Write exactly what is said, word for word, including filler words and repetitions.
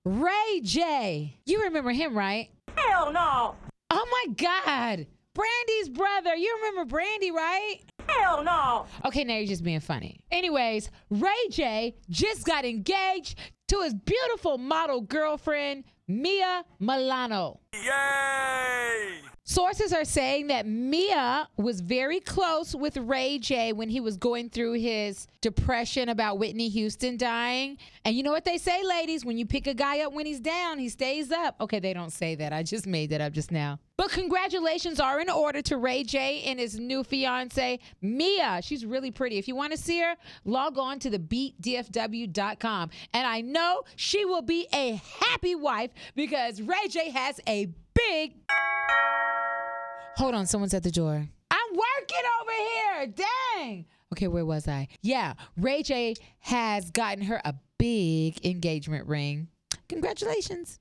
Ray J. You remember him, right? Hell no. Oh my God. Brandy's brother. You remember Brandy, right? Hell no. Okay, now you're just being funny. Anyways, Ray J just got engaged to his beautiful model girlfriend, Mia Milano. Yay! Sources are saying that Mia was very close with Ray J when he was going through his depression about Whitney Houston dying. And you know what they say, ladies? When you pick a guy up when he's down, he stays up. Okay, they don't say that. I just made that up just now. But congratulations are in order to Ray J and his new fiance, Mia. She's really pretty. If you want to see her, log on to the beat d f w dot com. And I know she will be a happy wife because Ray J has a big... Hold on, someone's at the door. I'm working over here. Dang. Okay, where was I? Yeah, Ray J has gotten her a big engagement ring. Congratulations.